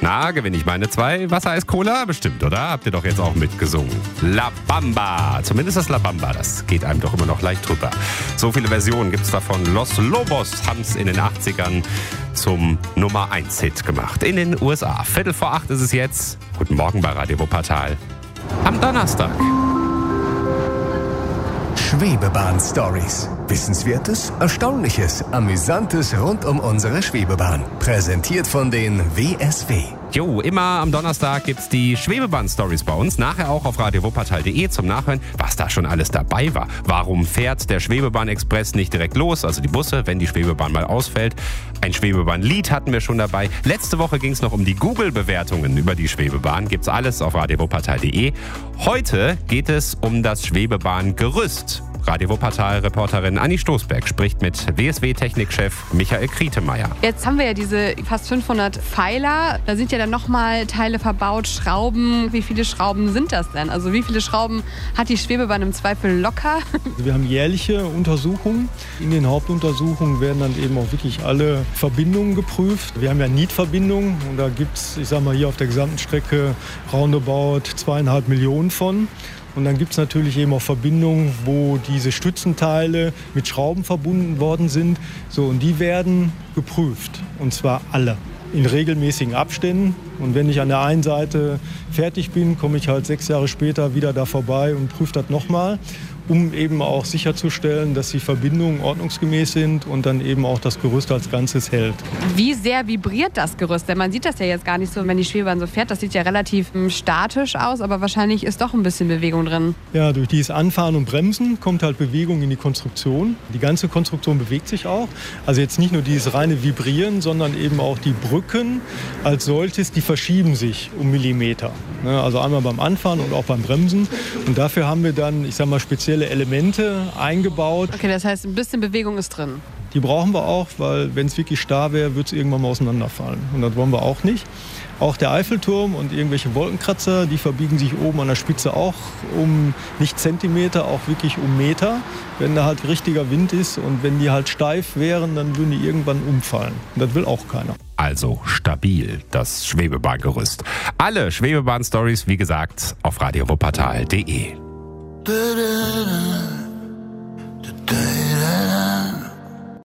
Na, gewinne ich meine 2 Wassereis-Cola? Bestimmt, oder? Habt ihr doch jetzt auch mitgesungen. La Bamba. Zumindest das La Bamba, das geht einem doch immer noch leicht drüber. So viele Versionen gibt's davon. Los Lobos haben's in den 80ern zum Nummer 1-Hit gemacht. In den USA. 7:45 ist es jetzt. Guten Morgen bei Radio Wuppertal. Am Donnerstag. Schwebebahn-Stories. Wissenswertes, Erstaunliches, Amüsantes rund um unsere Schwebebahn. Präsentiert von den WSW. Jo, immer am Donnerstag gibt's die Schwebebahn-Stories bei uns. Nachher auch auf radiowuppertal.de zum Nachhören, was da schon alles dabei war. Warum fährt der Schwebebahn-Express nicht direkt los, also die Busse, wenn die Schwebebahn mal ausfällt? Ein Schwebebahn-Lied hatten wir schon dabei. Letzte Woche ging's noch um die Google-Bewertungen über die Schwebebahn. Gibt's alles auf radiowuppertal.de. Heute geht es um das Schwebebahn-Gerüst. Radio Wuppertal-Reporterin Anni Stoßberg spricht mit WSW-Technikchef Michael Krietemeyer. Jetzt haben wir ja diese fast 500 Pfeiler. Da sind ja dann nochmal Teile verbaut, Schrauben. Wie viele Schrauben sind das denn? Also wie viele Schrauben hat die Schwebebahn im Zweifel locker? Wir haben jährliche Untersuchungen. In den Hauptuntersuchungen werden dann eben auch wirklich alle Verbindungen geprüft. Wir haben ja Nietverbindungen und da gibt es, ich sag mal, hier auf der gesamten Strecke roundabout 2,5 Millionen von. Und dann gibt es natürlich eben auch Verbindungen, wo diese Stützenteile mit Schrauben verbunden worden sind. So, und die werden geprüft, und zwar alle, in regelmäßigen Abständen. Und wenn ich an der einen Seite fertig bin, komme ich halt 6 Jahre später wieder da vorbei und prüfe das nochmal, um eben auch sicherzustellen, dass die Verbindungen ordnungsgemäß sind und dann eben auch das Gerüst als Ganzes hält. Wie sehr vibriert das Gerüst? Denn man sieht das ja jetzt gar nicht so, wenn die Schwebebahn so fährt. Das sieht ja relativ statisch aus, aber wahrscheinlich ist doch ein bisschen Bewegung drin. Ja, durch dieses Anfahren und Bremsen kommt halt Bewegung in die Konstruktion. Die ganze Konstruktion bewegt sich auch. Also jetzt nicht nur dieses reine Vibrieren, sondern eben auch die Brücken als solches, die verschieben sich um Millimeter. Also einmal beim Anfahren und auch beim Bremsen. Und dafür haben wir dann, ich sag mal, spezielle Elemente eingebaut. Okay, das heißt, ein bisschen Bewegung ist drin. Die brauchen wir auch, weil wenn es wirklich starr wäre, würde es irgendwann mal auseinanderfallen. Und das wollen wir auch nicht. Auch der Eiffelturm und irgendwelche Wolkenkratzer, die verbiegen sich oben an der Spitze auch um nicht Zentimeter, auch wirklich um Meter. Wenn da halt richtiger Wind ist und wenn die halt steif wären, dann würden die irgendwann umfallen. Und das will auch keiner. Also stabil, das Schwebebahngerüst. Alle Schwebebahn-Stories, wie gesagt, auf radiowuppertal.de.